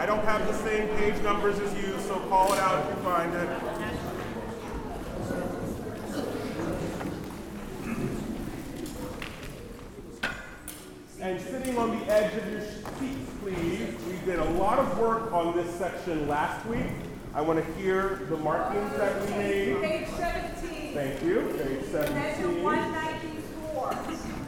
I don't have the same page numbers as you, so call it out if you find it. And sitting on the edge of your seats, please. We did a lot of work on this section last week. I want to hear the markings that we made. Page 17. Thank you. Page 17. Measure 194.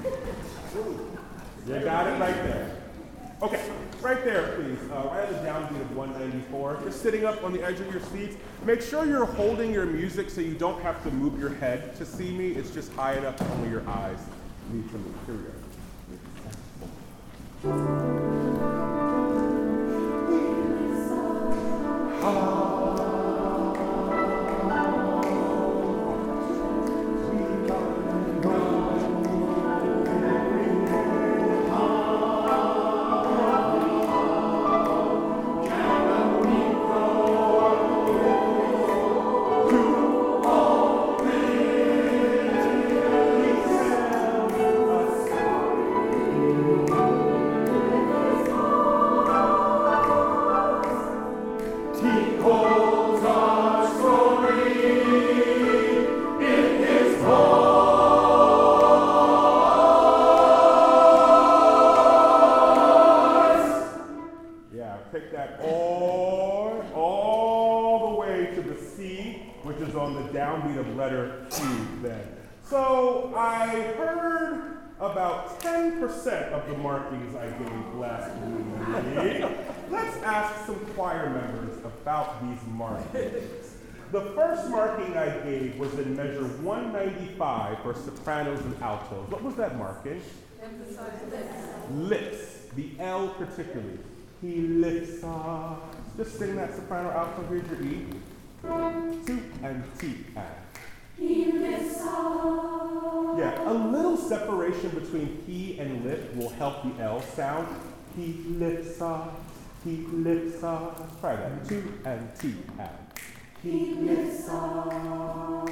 You got it right there. Okay, right there, please. Right at the downbeat of 194. Just sitting up on the edge of your seats. Make sure you're holding your music so you don't have to move your head to see me. It's just high enough that only your eyes need to move. Here we go. Of the markings I gave last week. Let's ask some choir members about these markings. The first marking I gave was in measure 195 for sopranos and altos. What was that marking? Emphasize lips. Lips. The L particularly. He lifts up. Just sing that soprano alto. Here's your E. 2 and T and. He lifts up. Yeah, a little separation between he and lip will help the L sound. He lifts us, he lifts us. Try that. 2 and T and. He lifts us,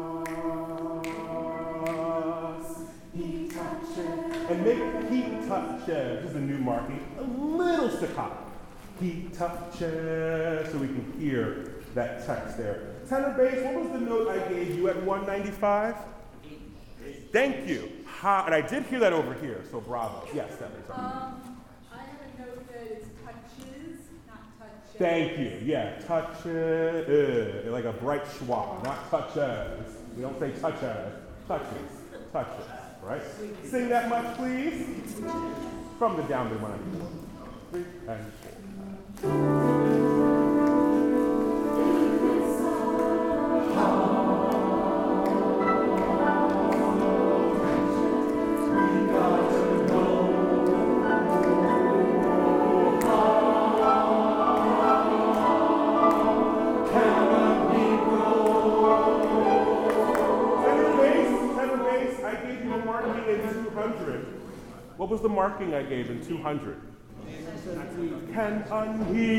he touches. And make he touches. This is a new marking. A little staccato. He touches, so we can hear that text there. Tenor bass, what was the note I gave you at 195? Thank you. And I did hear that over here, so bravo. Yes, Stephanie. I have a note that it's touches, not touches. Thank you. Yeah, touches. Like a bright schwa, not touches. We don't say touches. Touches. Touches. Right? Sing that much, please. From the downbeat 194. 3 and 4. What was the marking I gave in 200? Can a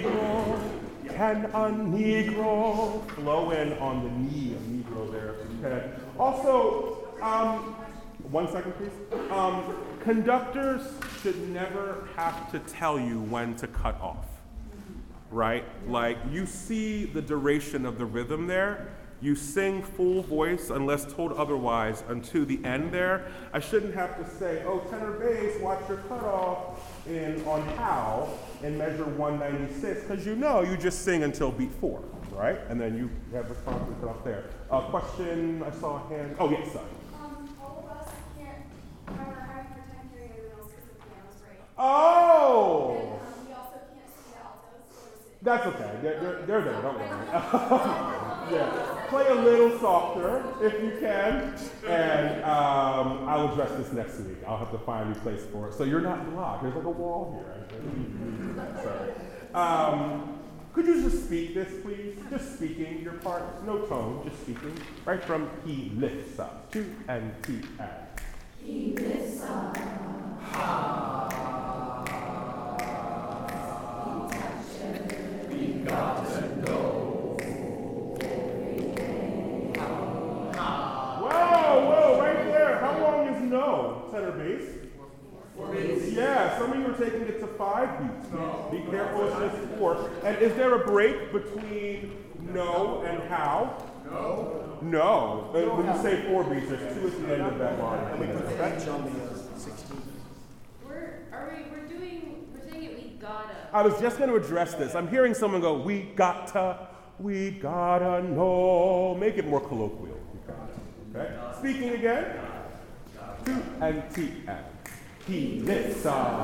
Negro flow in on the knee of Negro there? Okay. Also, 1 second please. Conductors should never have to tell you when to cut off, right? Like you see the duration of the rhythm there. You sing full voice unless told otherwise until the end there. I shouldn't have to say, oh, tenor bass, watch your cutoff on how in measure 196, because you just sing until beat 4, right? And then you have response to cut off there. Question, I saw a hand. Oh, yes, son. All of us can't remember having for time hearing everyone else because the piano's right. Oh! And we also can't see the altos. That's okay. They're there, don't worry. Yeah. Play a little softer if you can, and I'll address this next week. I'll have to find a place for it. So you're not blocked. There's like a wall here. Sorry. Could you just speak this, please? Just speaking your part. No tone, just speaking. Right from he lifts up. 2 and T and. He lifts up. He touches. We got to know. Whoa, right there. How long is no, tenor bass? 4 beats. Yeah, some of you are taking it to 5 beats. Be careful, it's just 4. And is there a break between no and how? No. When you say 4 beats, there's 2 at the end of that line. And we put stretch on the 16. We're saying it, we gotta. I was just going to address this. I'm hearing someone go, we gotta know. Make it more colloquial. Okay? Speaking again. 2 and T and. He lifts up.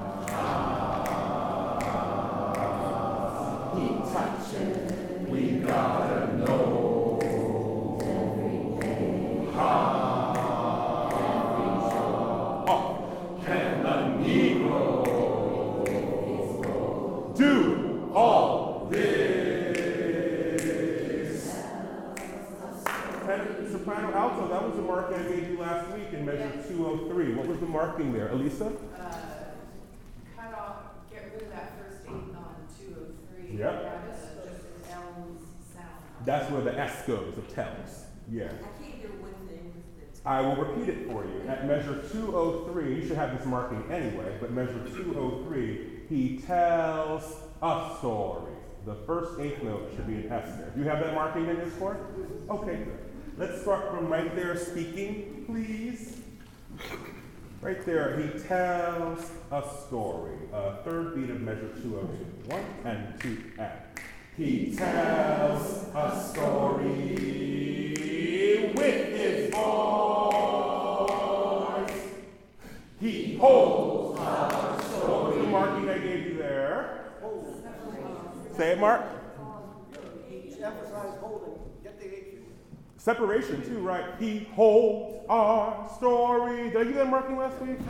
He touches. We gotta know. Can a Negro do all this? Tenor, soprano, alto, that was the mark I gave you last week in measure 203. What was the marking there, Elisa? Cut off, get rid of that first 8 on 203. Yep. Just L's sound. That's where the S goes, of tells. Yeah. I can't hear one thing. I will repeat it for you. At measure 203, you should have this marking anyway, but measure 203, he tells a story. The first 8th note should be an S there. Do you have that marking in your score? Okay, good. Let's start from right there, speaking, please. Right there, he tells a story. 3rd beat of measure 202. 1 and 2 and. He tells a story with his voice. He holds a story. The marking I gave you there. Say it, Mark. Emphasize holding. Get the H. Separation too, right? He holds our story. Did I give that marking last week?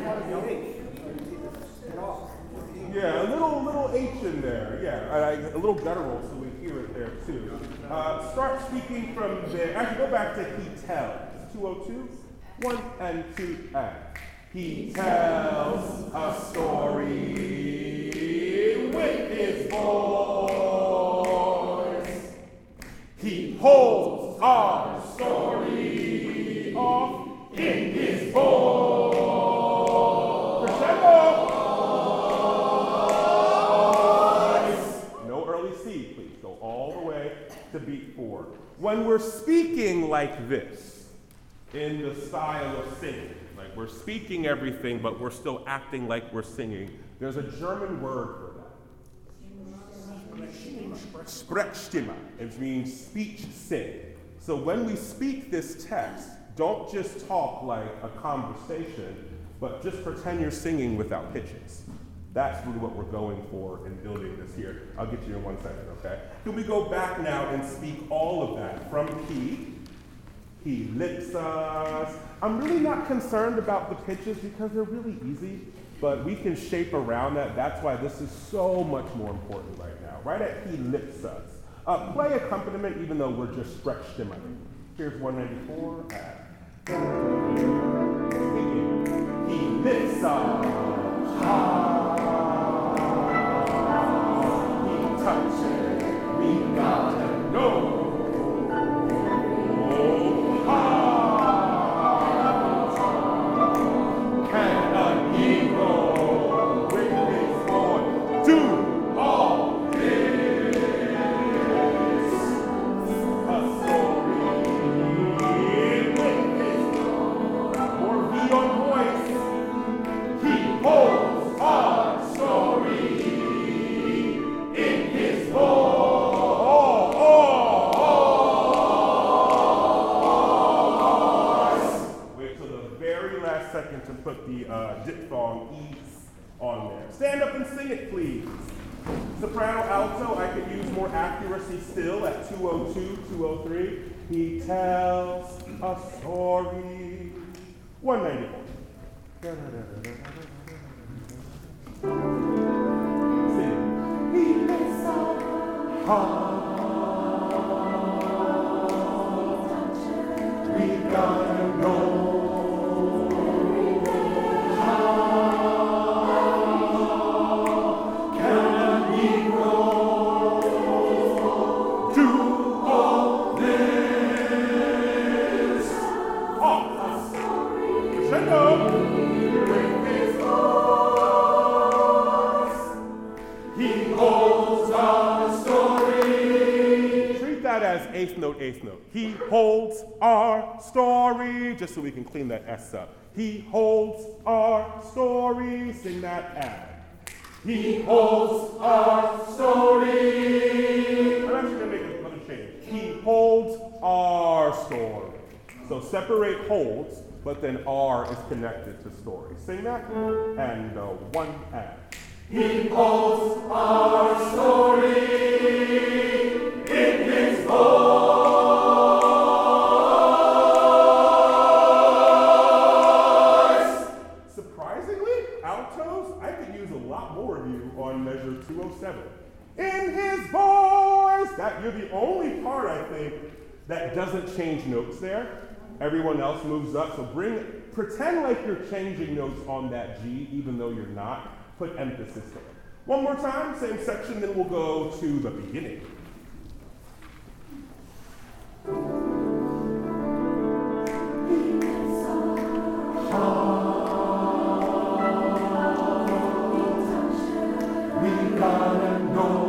Yeah, a little H in there. Yeah, a little guttural, so we hear it there too. Start speaking from there. Actually, go back to he tells. 202. 1 and 2 and. He tells a story with his voice. He holds our story off in his voice. Crescendo. No early C, please. Go all the way to beat 4. When we're speaking like this, in the style of singing, like we're speaking everything, but we're still acting like we're singing, there's a German word for that. Sprechstimme. It means speech sing. So when we speak this text, don't just talk like a conversation, but just pretend you're singing without pitches. That's really what we're going for in building this here. I'll get to you in 1 second, okay? Can we go back now and speak all of that from key? He lifts us. I'm really not concerned about the pitches because they're really easy, but we can shape around that. That's why this is so much more important right now. Right at he lifts us. Play accompaniment even though we're just stretched in my name. Here's 194 at. He lifts us high. He touches. We gotta know. To put the diphthong E's on there. Stand up and sing it, please. Soprano, alto, I could use more accuracy still at 202, 203. He tells a story. 194. Sing. He lifts our heart. We gotta know. that as eighth note, eighth note. He holds our story, just so we can clean that S up. He holds our story, sing that add. He holds our story. I'm actually gonna make another change. He holds our story. So separate holds, but then R is connected to story. Sing that, and one add. He holds our story in his voice. Surprisingly, altos, I could use a lot more of you on measure 207. In his voice. That you're the only part, I think, that doesn't change notes there. Everyone else moves up, so pretend like you're changing notes on that G, even though you're not. Put emphasis there. One more time, same section, then we'll go to the beginning. We gotta know.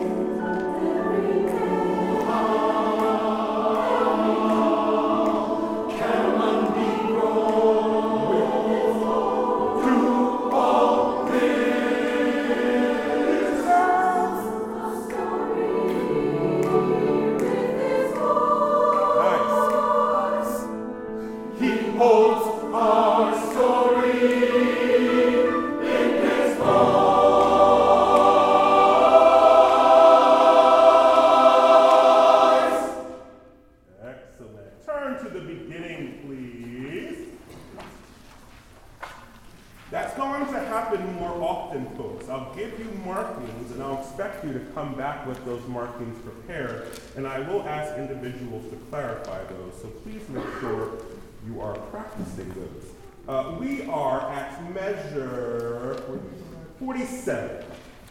That's going to happen more often, folks. I'll give you markings, and I'll expect you to come back with those markings prepared, and I will ask individuals to clarify those, so please make sure you are practicing those. We are at measure 47.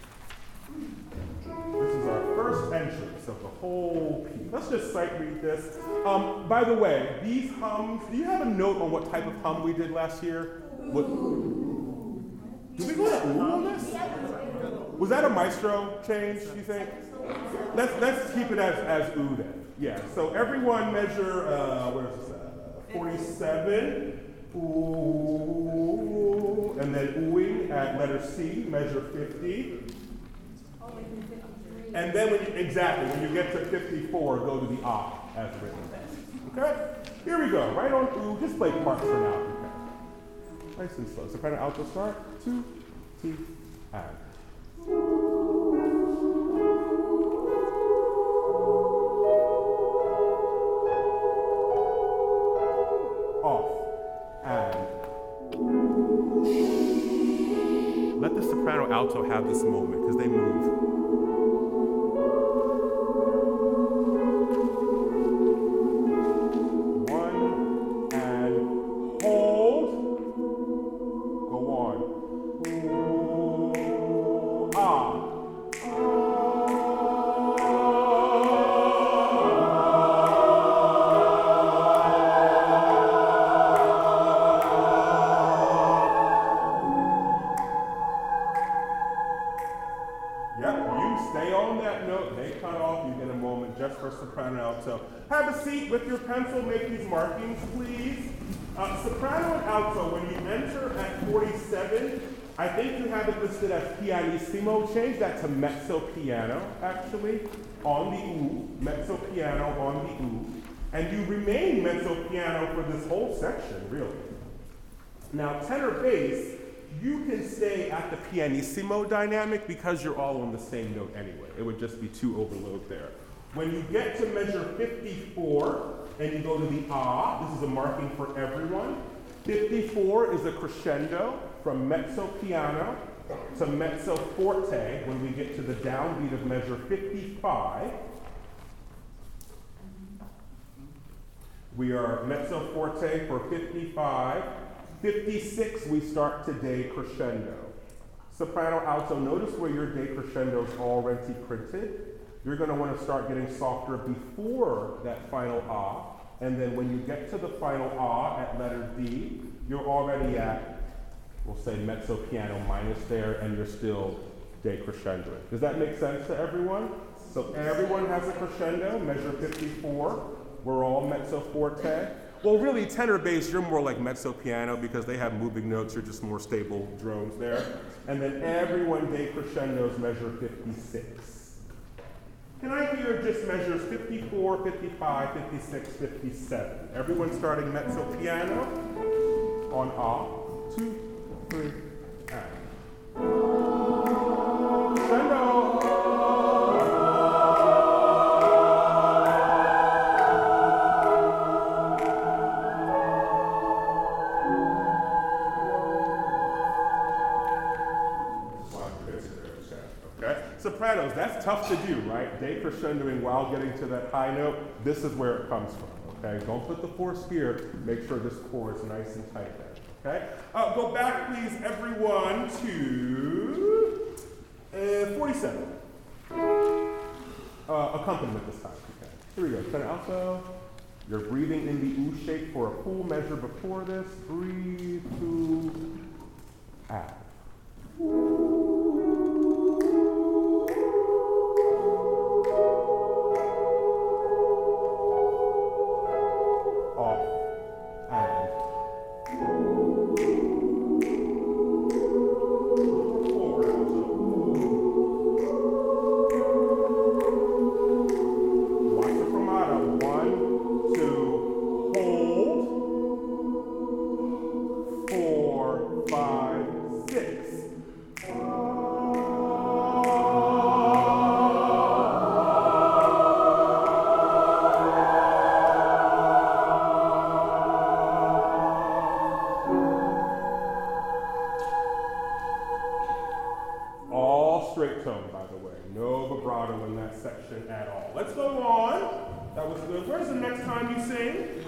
This is our first entrance of the whole piece. Let's just sight read this. By the way, these hums, do you have a note on what type of hum we did last year? Did we go to ooh on this? Was that a maestro change, do you think? Let's keep it as ooh then. Yeah, so everyone measure, where's this at? 47. Ooh, and then oohing at letter C, measure 50. And then when you get to 54, go to the ah as written. Okay? Here we go. Right on ooh. Just play parts for now. Okay. Nice and slow. Soprano alto start. 2, T, add. Off. And. Let the soprano alto have this moment because they move. Soprano alto. Have a seat with your pencil, make these markings, please. Soprano and alto, when you enter at 47, I think you have it listed as pianissimo. Change that to mezzo piano, actually, on the ooh. Mezzo piano on the ooh. And you remain mezzo piano for this whole section, really. Now, tenor bass, you can stay at the pianissimo dynamic because you're all on the same note anyway. It would just be two overload there. When you get to measure 54 and you go to the ah, this is a marking for everyone. 54 is a crescendo from mezzo piano to mezzo forte when we get to the downbeat of measure 55. We are mezzo forte for 55. 56 we start to day crescendo. Soprano alto, notice where your day crescendo is already printed. You're going to want to start getting softer before that final ah, and then when you get to the final ah at letter D, you're already at, we'll say mezzo piano minus there, and you're still decrescendoing. Does that make sense to everyone? So everyone has a crescendo, measure 54. We're all mezzo forte. Well, really, tenor bass, you're more like mezzo piano because they have moving notes. You're just more stable drones there. And then everyone decrescendos measure 56. Can I hear just measures 54, 55, 56, 57? Everyone starting mezzo piano on A, 2, 3, and. Crescendo. Sopranos, that's tough to do, right? Decrescendoing while getting to that high note, this is where it comes from, okay? Don't put the force here, make sure this chord is nice and tight there, okay? Go back, please, everyone, to 47. Accompaniment this time, okay? Here we go, tenor alto. You're breathing in the oo shape for a full measure before this. Breathe, two, out. Straight tone, by the way. No vibrato in that section at all. Let's go on. That was good. Where's the next time you sing?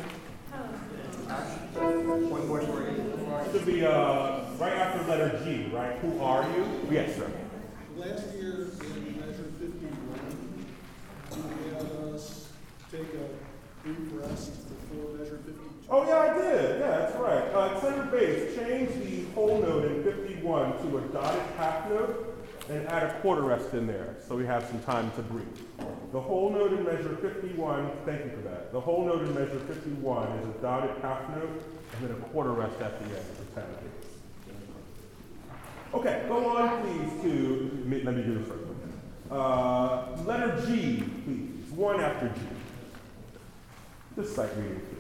One more for you. Should be right after letter G, right? Who are you? Yes, sir. Last year in measure 51, you had us take a brief rest before measure 52. Oh yeah, I did. Yeah, that's right. Tenor bass, change the whole note in 51 to a dotted half note and add a quarter rest in there so we have some time to breathe. The whole note in measure 51, thank you for that. The whole note in measure 51 is a dotted half note and then a quarter rest at the end for tenor bass. Okay, go on please to, let me do this first. Letter G, please. One after G. Just sight reading, please.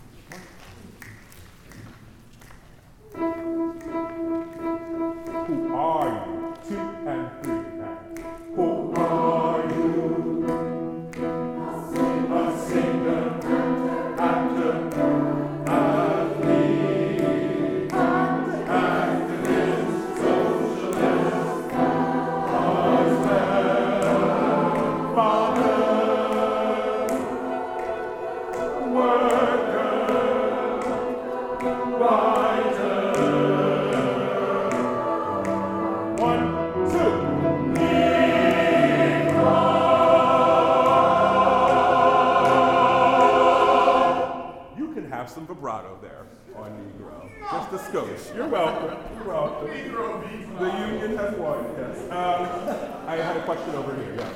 Who are you? 2 and 3 and. Who are you? A singer, actor, athlete, activist, socialist, husband, father, worker, writer. Some vibrato there on Negro. Just a skosh. You're welcome. You're welcome. The union has won, yes. I had a question over here, yes.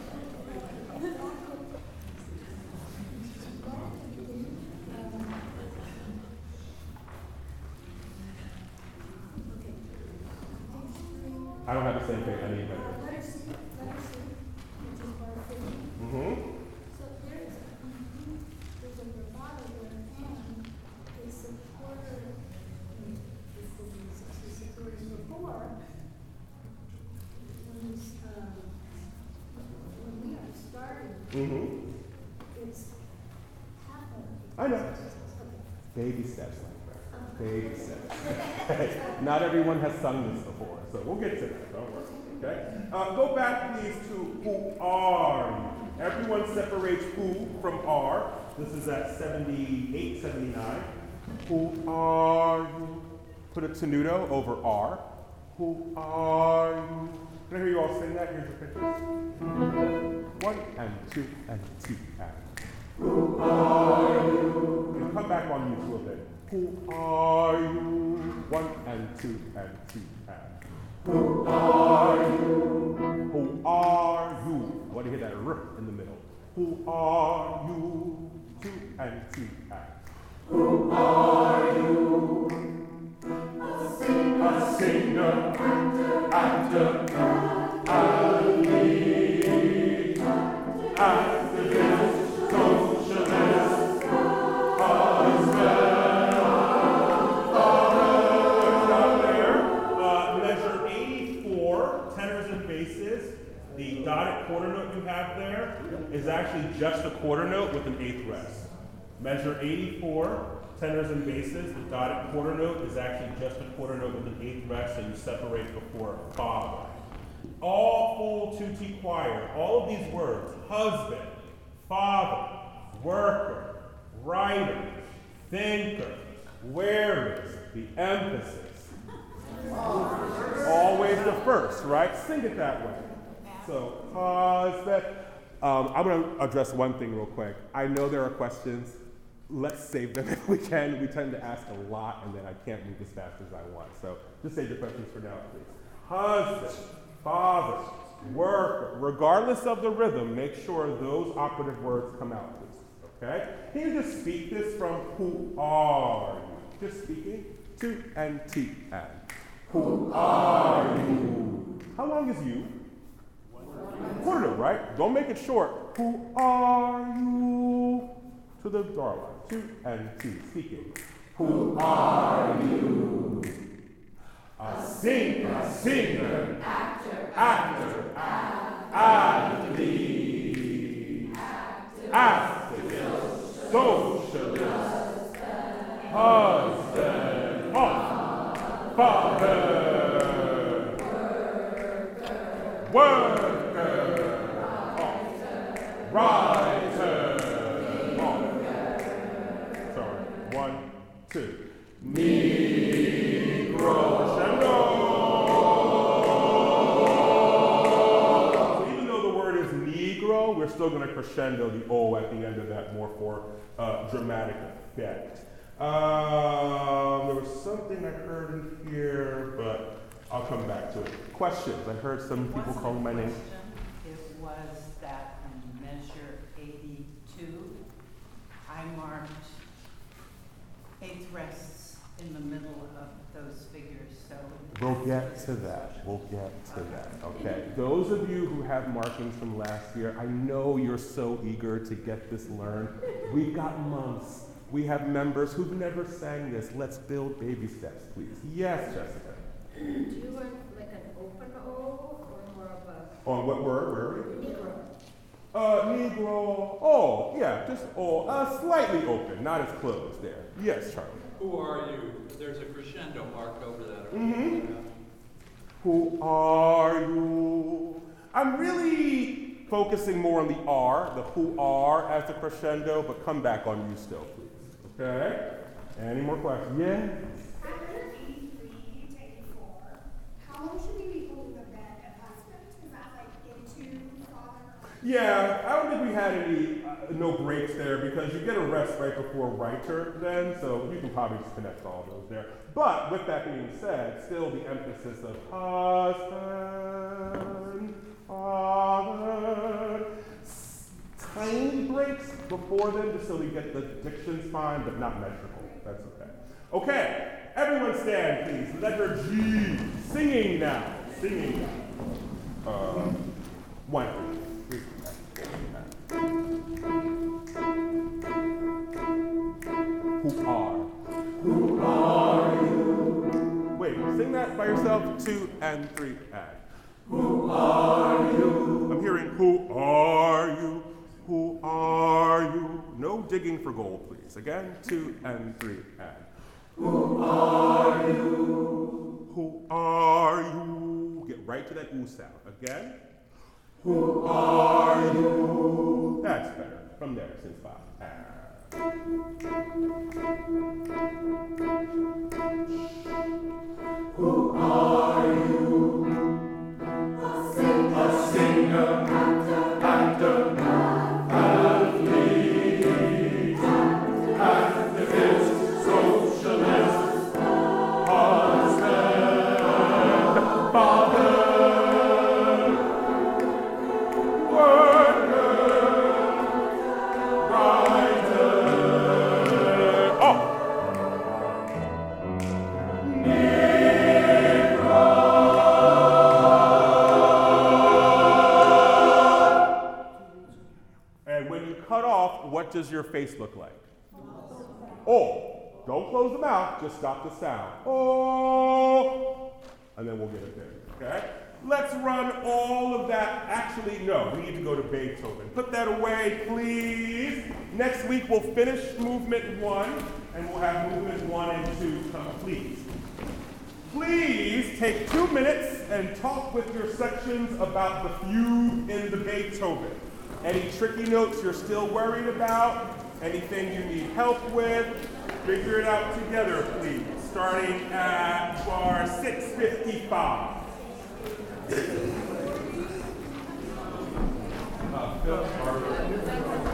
I don't have the same thing. I need better. Mm-hmm. Mm-hmm. It's I know. Baby steps like that. Baby steps. Not everyone has sung this before, so we'll get to that. Don't worry. Okay? Go back, please, to who are you? Everyone separates who from are. This is at 78, 79. Who are you? Put a tenuto over are. Who are you? Can I hear you all sing that? Here's your pictures. 1 and 2 and 2 and. Who are you? And come back on you for a bit. Who are you? 1 and 2 and 2 and. Who are you? Who are you? What do you hear that R in the middle? Who are you? 2 and 2 and. Who are you? A singer, actor, athlete, activist, socialist, husband, down there. Measure 84, tenors and basses. The dotted quarter note you have there is actually just a quarter note with an eighth rest. Measure 84, tenors and basses. The dotted quarter note is actually just a quarter note with an eighth rest, and you separate before father. All full tutti choir, all of these words, husband, father, worker, writer, thinker, where is the emphasis? Always the first, right? Sing it that way. So, husband. I'm going to address one thing real quick. I know there are questions. Let's save them if we can. We tend to ask a lot, and then I can't move as fast as I want. So just save your questions for now, please. Husband, father, worker. Regardless of the rhythm, make sure those operative words come out, please. Okay? Can you just speak this from who are you? Just speaking. 2 and T and. Who are you? How long is you? Quarter note, right? Don't make it short. Who are you? To the draw line. 2 and T. Speaking. Who are you? A singer, actor, athlete, activist, socialist, husband, father, worker, writer. Sorry. 1, 2. Negro. Crescendo. So even though the word is negro, we're still going to crescendo the O at the end of that more for dramatic effect. There was something I heard in here, but I'll come back to it. Questions? I heard some people calling my name. It was that in measure 82, I marked eighth rests in the middle of those figures, so. We'll get to that. Okay. Those of you who have markings from last year, I know you're so eager to get this learned. We've got months. We have members who've never sang this. Let's build baby steps, please. Yes, Jessica. Do you want like an open O or more of a? On what word? Where are we? Negro. Negro. Oh, yeah, just slightly open, not as closed there. Yes, Charlie. Who are you? There's a crescendo marked over that. Mm-hmm. Who are you? I'm really focusing more on the R, the who are as the crescendo, but come back on you still, please. Okay? Any more questions? Yeah? I'm in 83 to 84. How long should we be holding the bed at husband? Is that like into father? Yeah, I don't think we had any, no breaks there because you get a rest right before writer then, so you can probably just connect all those there. But with that being said, still the emphasis of husband, father, tiny breaks before them just so we get the diction's fine, but not measurable. That's okay. Okay, everyone stand, please. Letter G. Singing now. Singing now. 1, 3. Who are you? Wait, sing that by yourself. 2 and 3 and. Who are you? I'm hearing who are you? Who are you? No digging for gold, please. Again, 2 and 3 and. Who are you? Who are you? Get right to that oo sound. Again. Who are you? That's better. From there, since 5. Who are you? A singer, actor, athlete, activist, socialist, husband, father, worker. And when you cut off, what does your face look like? Oh, don't close the mouth, just stop the sound. Oh, and then we'll get it there, okay? Let's run all of that. Actually, no, we need to go to Beethoven. Put that away, please. Next week, we'll finish movement 1, and we'll have movement 1 and 2 complete. Please take 2 minutes and talk with your sections about the fugue in the Beethoven. Any tricky notes you're still worried about? Anything you need help with? Figure it out together, please. Starting at bar 655. Phil Carter.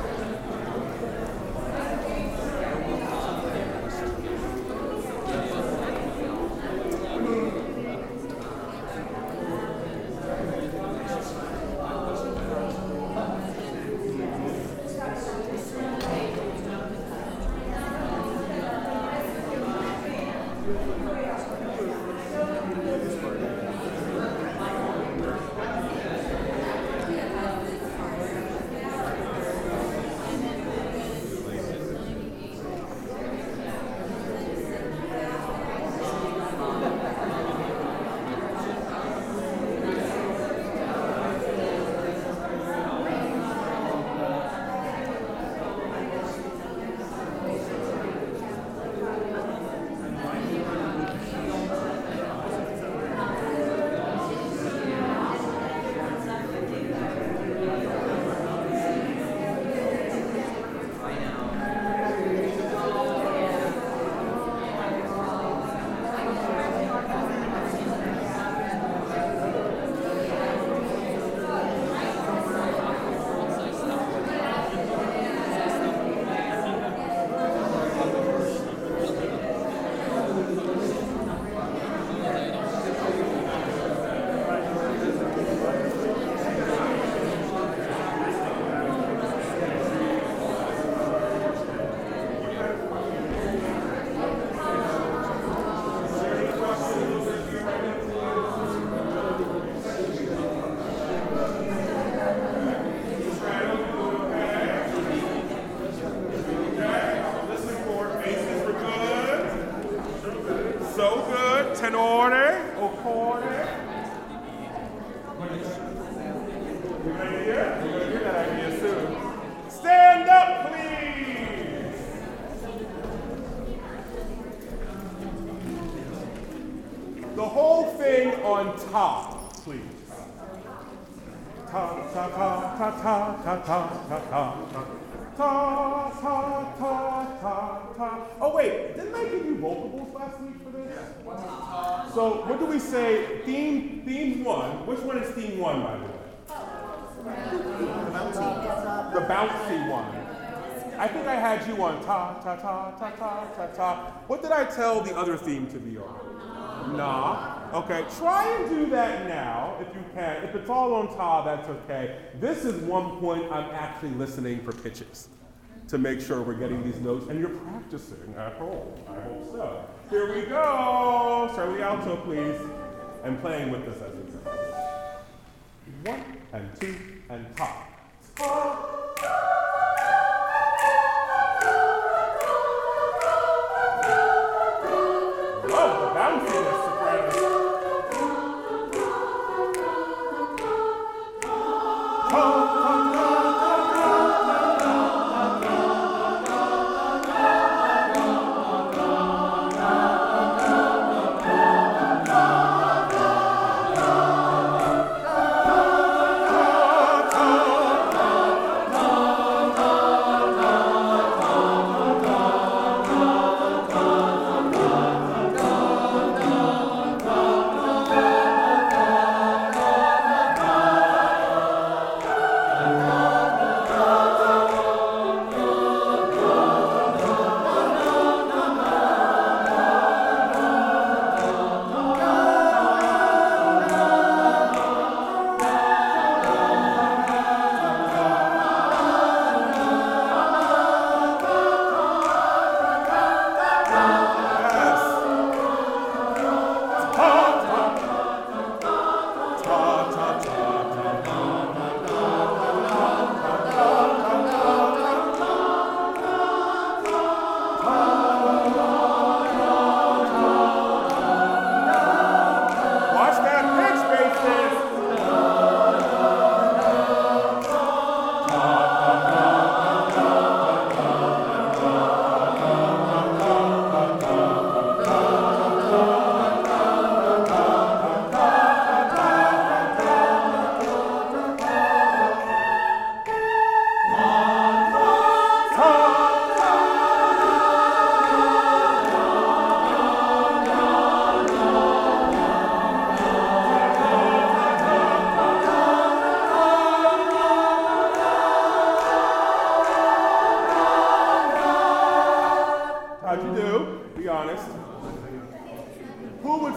Tenore, occorre. Good idea? We're going to hear that idea soon. Stand up, please. The whole thing on top, please. Ta ta ta ta ta ta ta ta ta. Ta, ta, ta, ta, ta. Oh wait, didn't I give you vocables last week for this? So what do we say? Theme 1. Which one is theme 1, by the way? The bouncy one. I think I had you on ta, ta, ta, ta, ta, ta, ta. What did I tell the other theme to be on? Nah. Okay, try and do that now if you can. If it's all on ta, that's okay. This is one point I'm actually listening for pitches to make sure we're getting these notes, and you're practicing at home. I hope so. Here we go. Start with the alto, please. And playing with this as it goes. 1 and 2 and ta. Ta. Love the bounciness, sopranos. Ta, ta, ta, ta.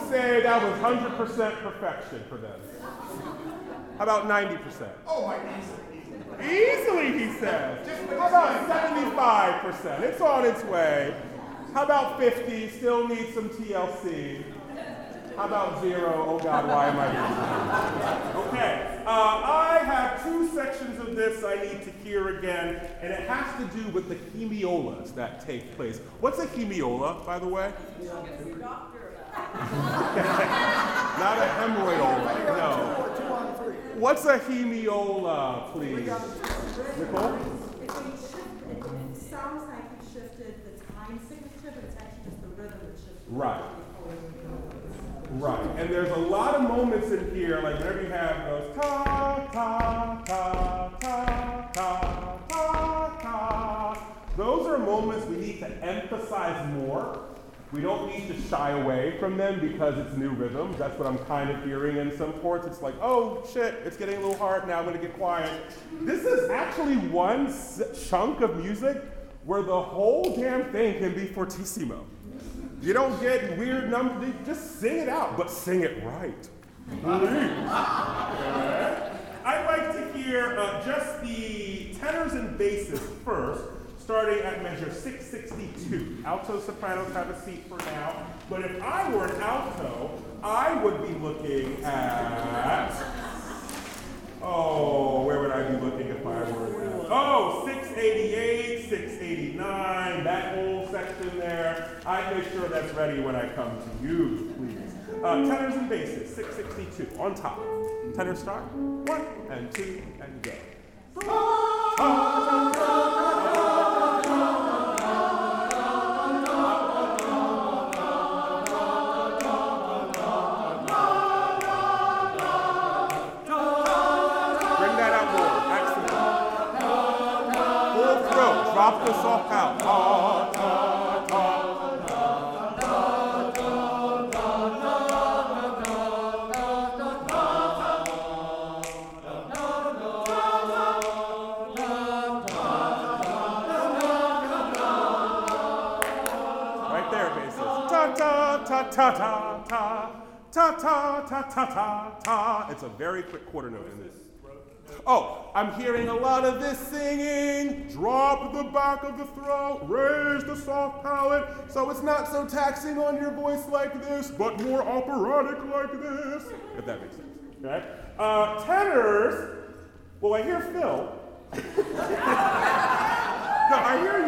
say that was 100% perfection for them? How about 90%? Oh, my easily. Easily, he says. How about 75%? It's on its way. How about 50? Still need some TLC. How about 0? Oh God, why am I here? Okay, I have 2 sections of this I need to hear again, and it has to do with the hemiolas that take place. What's a hemiola, by the way? Not a hemorrhoid, no. 2 on 3. What's a hemiola, please? Nicole? It's when you shift, it sounds like you shifted the time signature, but it's actually just the rhythm that shifted. Right. Right, and there's a lot of moments in here, like whenever you have those ta, ta, ta, ta, ta, ta, ta. Those are moments we need to emphasize more. We don't need to shy away from them because it's new rhythms. That's what I'm kind of hearing in some ports. It's like, oh shit, it's getting a little hard now, I'm gonna get quiet. This is actually one chunk of music where the whole damn thing can be fortissimo. You don't get weird numbers, just sing it out, but sing it right. I'd like to hear just the tenors and basses first, starting at measure 662. Altos, sopranos have a seat for now, but if I were an alto, I would be looking at, where would I be looking if I were an alto? 688, 689, that whole section there. I make sure that's ready when I come to you, please. Tenors and basses, 662, on top. Tenor start, 1 and 2, and go. Drop the soft out. Ta, ta, ta, ta, ta, ta, right there, basses. Ta ta ta ta ta ta ta ta ta ta ta ta. It's a very quick quarter note in this. Oh, I'm hearing a lot of this singing. Drop the back of the throat, raise the soft palate, so it's not so taxing on your voice like this, but more operatic like this, if that makes sense. Okay? Tenors, well, I hear Phil. No, I hear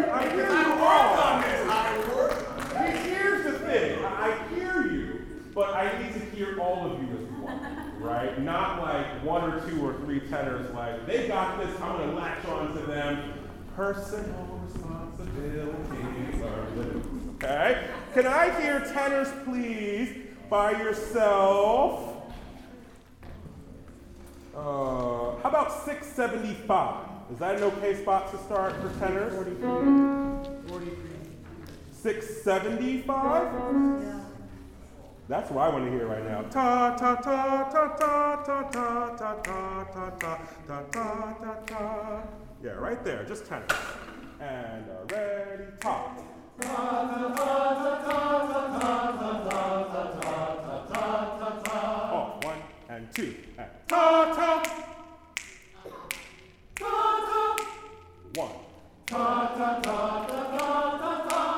you all. Here's the thing, I hear you, but I need to hear all of you as one. Right? Not like 1 or 2 or 3 tenors, like, they got this, I'm gonna latch on to them. Personal responsibilities are loose, okay? Can I hear tenors, please, by yourself? How about 675? Is that an okay spot to start for tenors? 43. 675? Yeah. That's what I want to hear right now. Ta ta ta ta ta ta ta ta ta ta ta ta ta ta ta. Yeah, right there, just tenor. And ready, ta. Ta ta ta ta ta ta ta ta ta ta ta. Oh, 1 and 2 and ta ta. Ta ta. 1. Ta ta ta ta ta ta ta.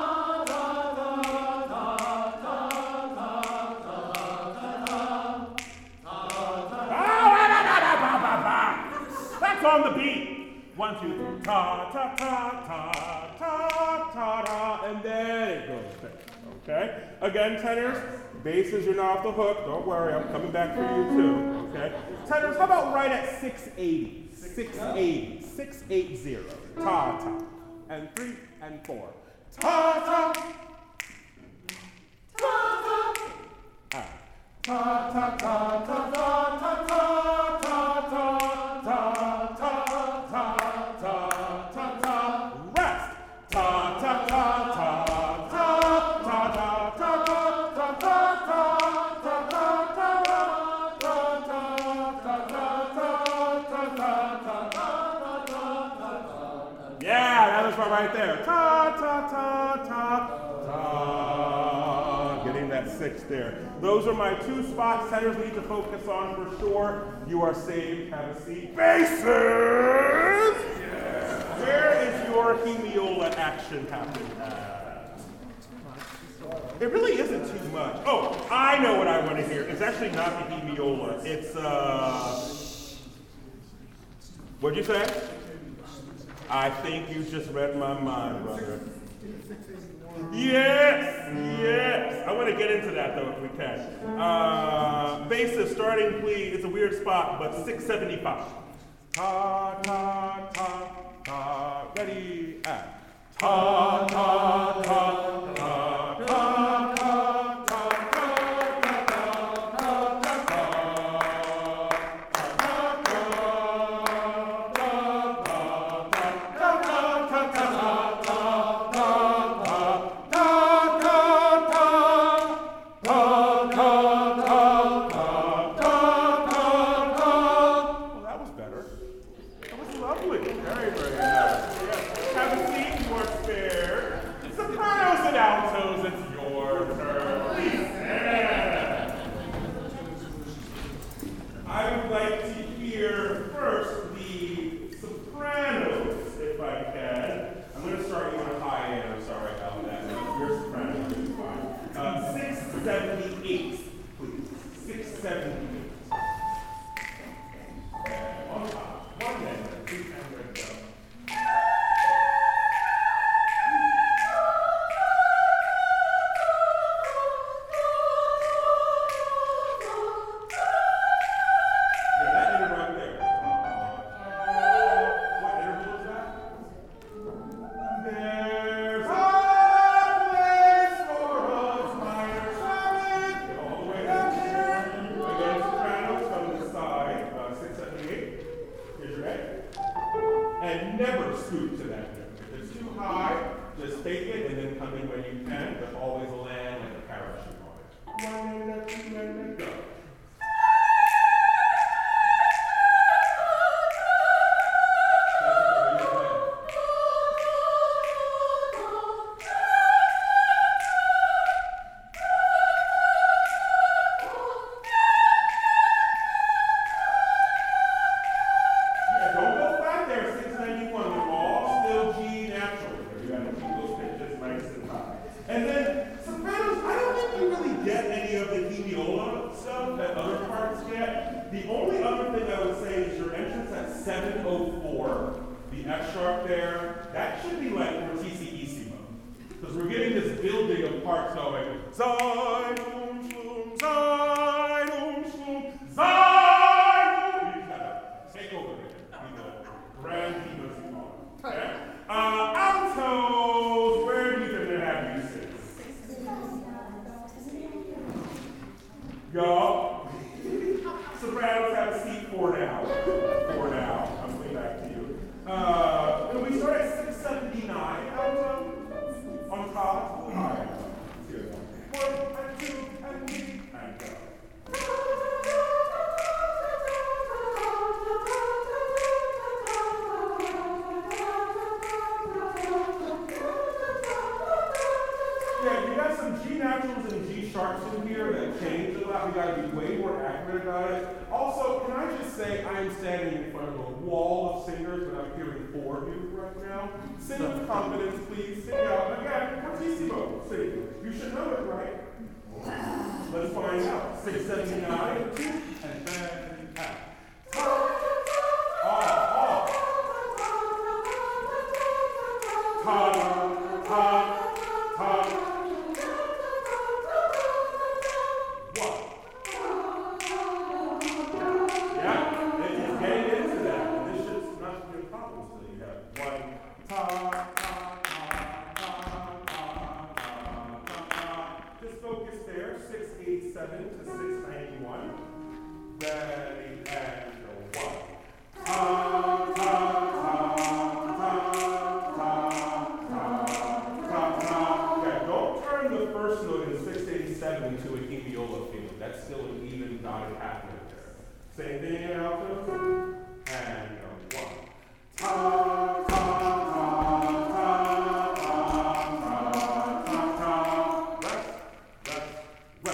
On the beat. 1, 2, 3. Ta ta ta ta ta ta ta, and then it goes. Okay. Again, tenors. Basses, you're not off the hook. Don't worry, I'm coming back for you too. Okay. Tenors, how about right at 680? 680. 680. Ta ta. And 3 and 4. Ta ta. Ta ta. Ta ta ta ta ta ta ta ta ta. Right there. Ta ta ta ta ta. Getting that 6 there. Those are my 2 spots. Centers need to focus on for sure. You are saved. Have a seat. Bases! Where is your hemiola action happening at? It really isn't too much. Oh, I know what I want to hear. It's actually not the hemiola. It's, what'd you say? I think you just read my mind, brother. Yes, yes. I want to get into that, though, if we can. Basis, starting, please. It's a weird spot, but 675. Ta, ta, ta, ta. Ready, and. Ta, ta, ta, ta, ta, ta. Sing with confidence, please. Sing out. Again, fortissimo. Sing. You should know it, right? Let's find out. 679, and then out. Same thing in alto, and one. Ta, ta, ta, ta, ta, ta, ta, ta, ta. Rest, rest, rest.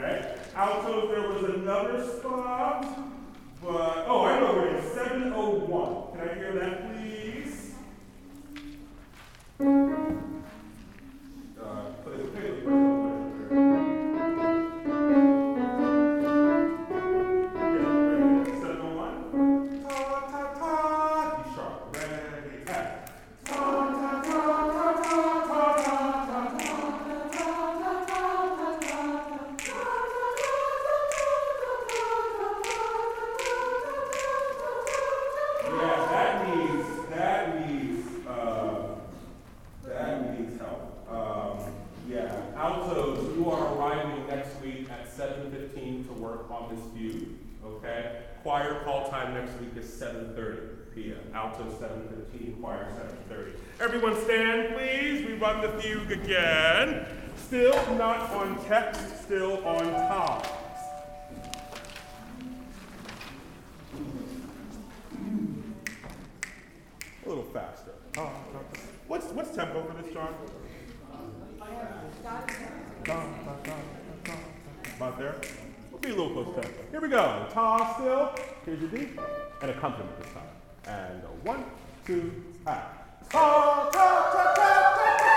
Okay. Altos, there was another spot, but, oh, I know where it is, 701. Can I hear that, please? Play the piano. Altos, you are arriving next week at 7:15 to work on this fugue, okay? Choir call time next week is 7:30 p.m. Altos 7:15, choir 7:30. Everyone stand, please. We run the fugue again. Still not on text, still on time. A little faster. What's tempo for this, John? About there? We'll be a little close tempo. Here we go. Ta still. Here's your D. And accompaniment this time. And 1, 2, ta. Ta, ta, ta, ta, ta, ta.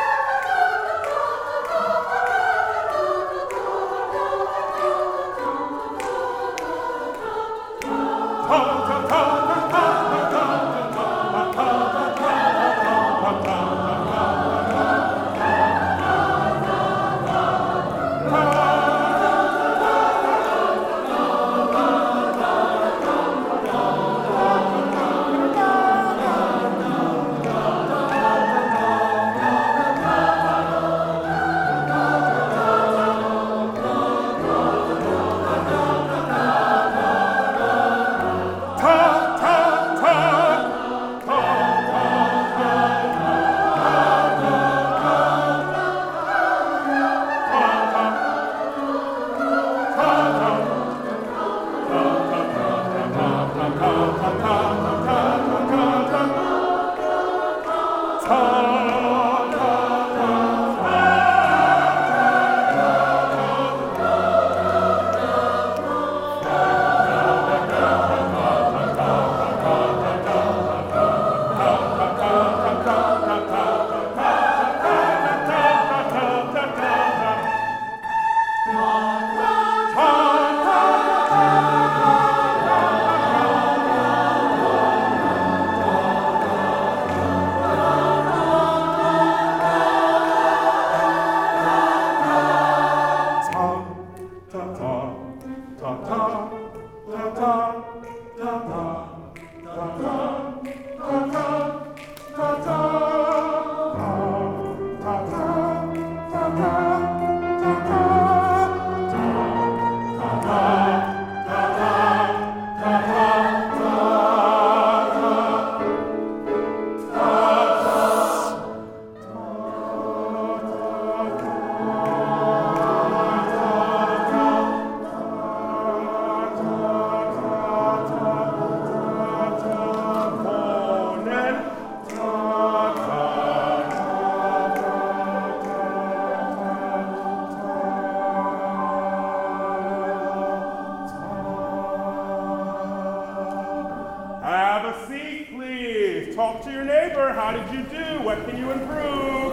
How did you do? What can you improve?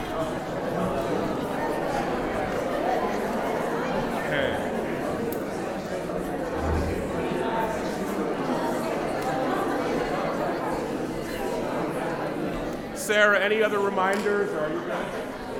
Okay. Sarah, any other reminders? Or are you good?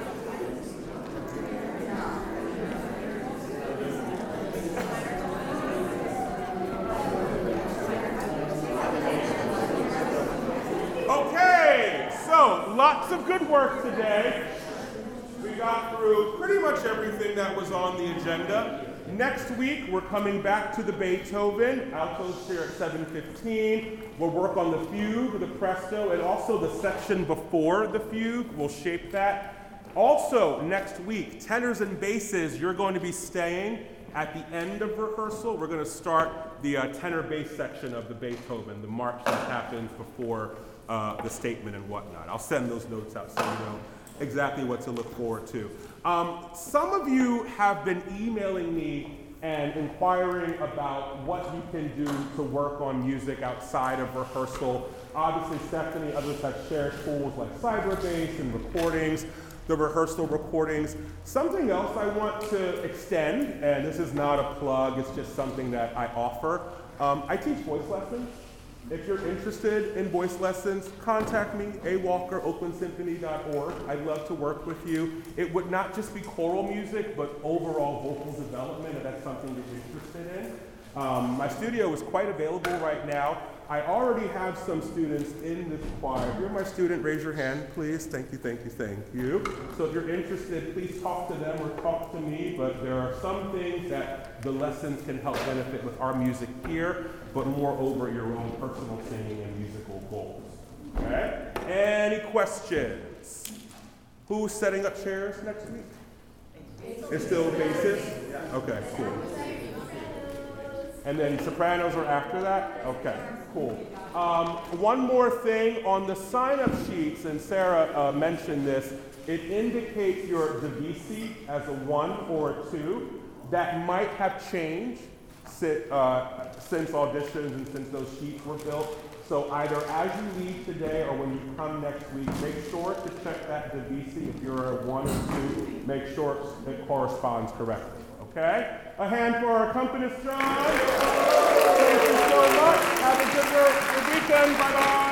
Lots of good work today. We got through pretty much everything that was on the agenda. Next week, we're coming back to the Beethoven. Altos here at 7:15. We'll work on the fugue, the presto, and also the section before the fugue. We'll shape that. Also, next week, tenors and basses, you're going to be staying at the end of rehearsal. We're going to start the tenor bass section of the Beethoven, the march that happens before the statement and whatnot. I'll send those notes out so you know exactly what to look forward to. Some of you have been emailing me and inquiring about what you can do to work on music outside of rehearsal. Obviously, Stephanie, others have shared tools like Cyberbase and recordings, the rehearsal recordings. Something else I want to extend, and this is not a plug, it's just something that I offer. I teach voice lessons. If you're interested in voice lessons, contact me, awalker@oaklandsymphony.org. I'd love to work with you. It would not just be choral music, but overall vocal development, if that's something that you're interested in. My studio is quite available right now. I already have some students in this choir. If you're my student, raise your hand, please. Thank you, thank you, thank you. So if you're interested, please talk to them or talk to me, but there are some things that the lessons can help benefit with our music here, but moreover, your own personal singing and musical goals. Okay? Any questions? Who's setting up chairs next week? It's still basses? Okay, cool. And then sopranos are after that? Okay, cool. One more thing, on the sign-up sheets, and Sarah mentioned this, it indicates your divisi as a 1 or a 2. That might have changed since auditions and since those sheets were built. So either as you leave today or when you come next week, make sure to check that divisi. If you're a 1 or 2, make sure it corresponds correctly. Okay? A hand for our accompanist, John. Thank you so much. Have a good weekend. Bye-bye.